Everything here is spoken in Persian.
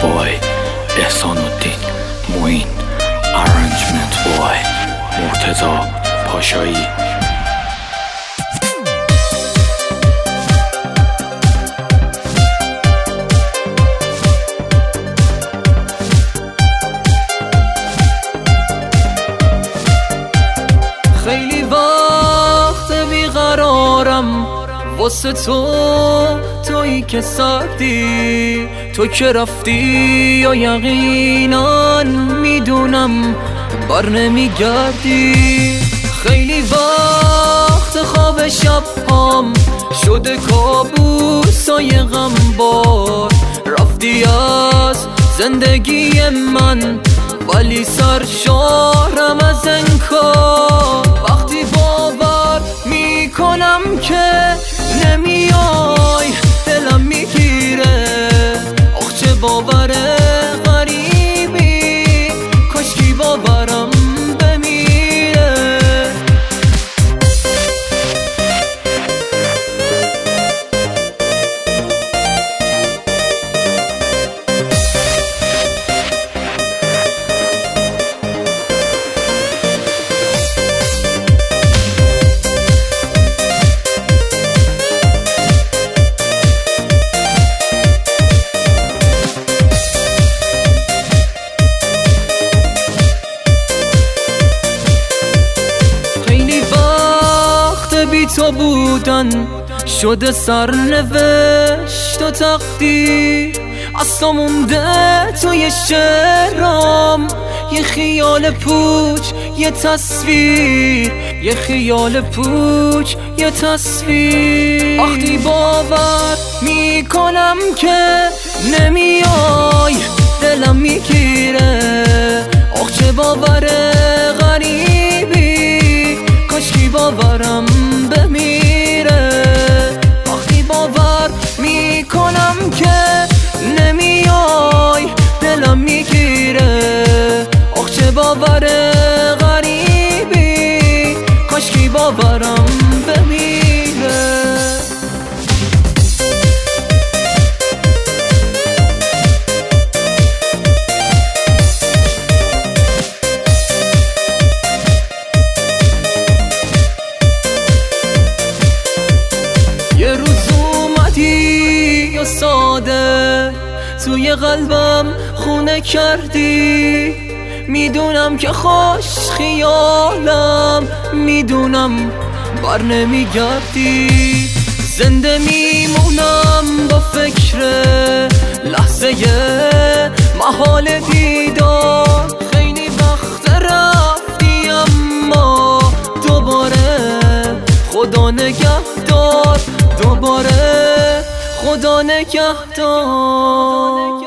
بای احسان الدین معین، ارنجمنت بای مرتضی پاشایی. خیلی وقت بیقرارم واسه تویی که سردی، تو که رفتی یا یقینا میدونم بر نمیگردی. خیلی وقت خواب شبام شده کابوسای غمبار، رفتی از زندگی من ولی سرشارم از انکار. وقتی باور میکنم که نمیای دلم میگیره، آخ چه باور غریبی، کاشکی باورم بمیره. بی تو بودن شده سرنوشت و تقدیر، از تو مونده توی شعرام یه خیال پوچ یه تصویر، یه خیال پوچ یه تصویر. وقتی باور میکنم که نمیای دلم میگیره، آخ چه باور غریبی، کاشکی باورم بمیره. وقتی باور میکنم که نمیای دلم میگیره، آخ چه باور غریبی، کاشکی باورم بمیره. یه روز اومدی یا ساده توی قلبم خونه کردی، میدونم که خوش خیالم، میدونم بر نمیگردی. زنده میمونم با فکر لحظه محال دیدار، خیلی وقت رفتی اما دوباره خدا نگهدار، دوباره خدا نگهدار.